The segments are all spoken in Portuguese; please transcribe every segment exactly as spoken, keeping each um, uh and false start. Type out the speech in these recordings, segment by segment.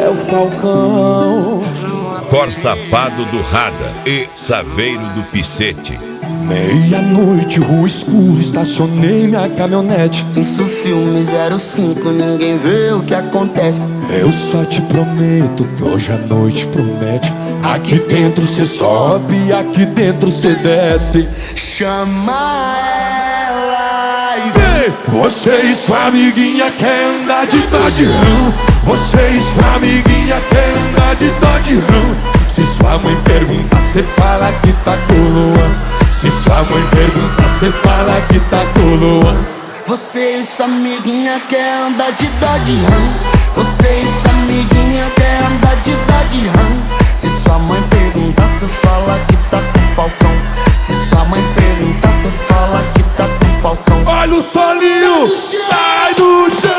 é o Falcão. Cor Safado do Rada e Saveiro do Picete. Meia-noite, rua escura, estacionei minha caminhonete. Isso filme zero cinco, ninguém vê o que acontece. Eu só te prometo que hoje a noite promete. Aqui dentro cê sobe, aqui dentro cê desce. Chama ela e vem. Você e sua amiguinha quer andar de Dodge Ram. Você e sua amiguinha quer andar de Dodge Ram. Se sua mãe pergunta, cê fala que tá coroa. Se sua mãe pergunta, cê fala que tá coroa. Você e sua amiguinha quer andar de Dodge Ram. Você e sua amiguinha quer andar de Dodge Ram. Se sua mãe perguntar, cê fala que tá com o Falcão. Se sua mãe perguntar, cê fala que tá com o Falcão. Olha o solinho, sai do chão.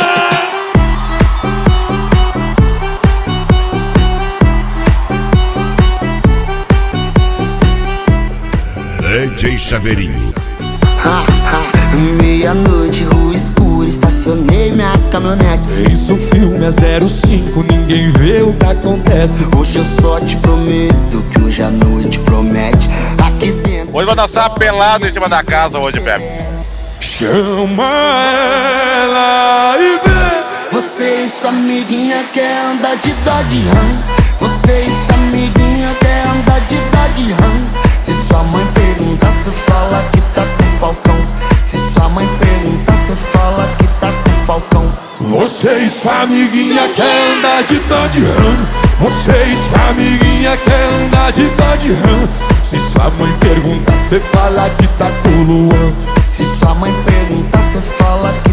D J Saveirinho. Ha, ha, meia-noite, rua escura, estacionei minha caminhonete. Isso filme é zero cinco, ninguém vê o que acontece. Hoje eu só te prometo que hoje a noite promete. Aqui dentro Hoje vai dançar pelado em cima da casa hoje, Pepe. Chama ela e vem. você e sua amiguinha quer andar de Dodge Ram. Você e sua amiguinha quer andar de Dodge Ram. Se sua mãe perguntar, cê fala que tá com o Falcão. Se sua mãe perguntar, cê fala que tá com o Falcão. Você e sua amiguinha quer andar de Dodge Ram. Você e sua amiguinha quer andar de Dodge Ram. Se sua mãe perguntar, cê fala que tá com o Luan. Se sua mãe perguntar, cê fala que